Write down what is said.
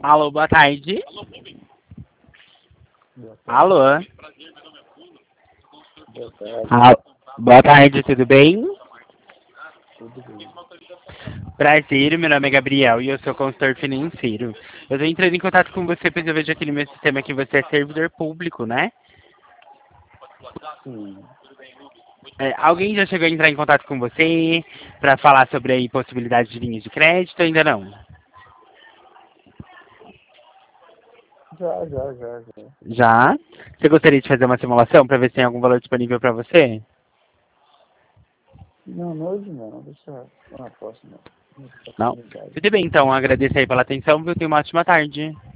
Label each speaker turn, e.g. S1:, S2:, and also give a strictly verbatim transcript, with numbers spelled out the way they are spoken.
S1: Alô, boa tarde.
S2: Boa tarde.
S1: Alô.
S2: Boa tarde.
S1: Alô. Boa tarde, tudo bem?
S2: Tudo bem.
S1: Prazer, meu nome é Gabriel e eu sou consultor financeiro. Eu estou entrando em contato com você, pois eu vejo aqui no meu sistema que você é servidor público, né?
S2: Sim.
S1: É, alguém já chegou a entrar em contato com você para falar sobre aí possibilidade de linhas de crédito? Ainda não?
S2: Já, já, já, já.
S1: Já? Você gostaria de fazer uma simulação para ver se tem algum valor disponível para você?
S2: Não, não hoje não. Deixa uma próxima
S1: Não?
S2: oportunidade.
S1: Tudo bem, então. Agradeço aí pela atenção, viu? Tenha uma ótima tarde.